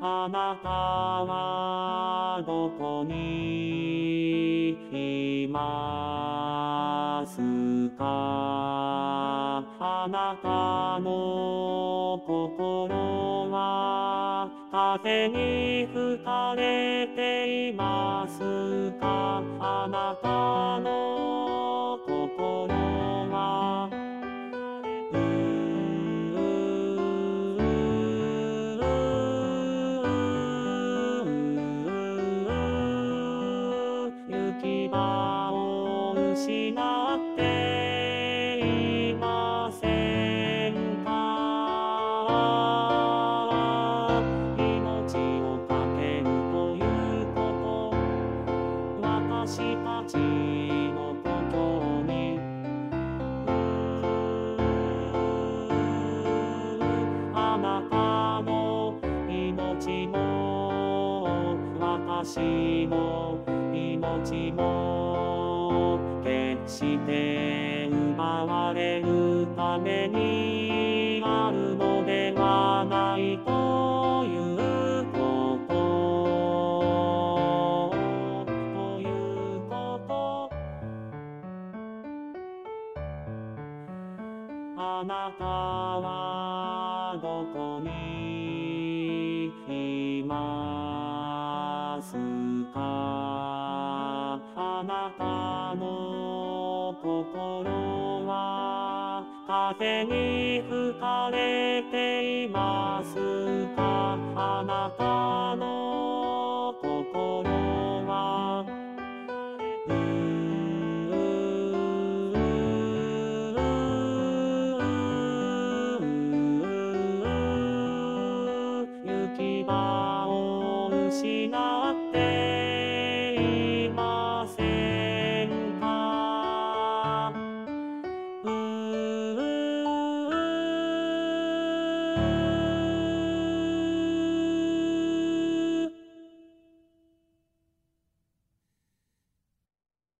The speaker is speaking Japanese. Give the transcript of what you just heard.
あなたはどこにいますか。あなたの心は風に吹かれていますか。あなたの心は行き場を失っていませんか。命をかけるということ、私たちのことにあなたの命も私の命も決して奪われるためにあるのではないということあなたはどこにいますか。あなたの心は風に吹かれていますか。あなたの心は行き場を失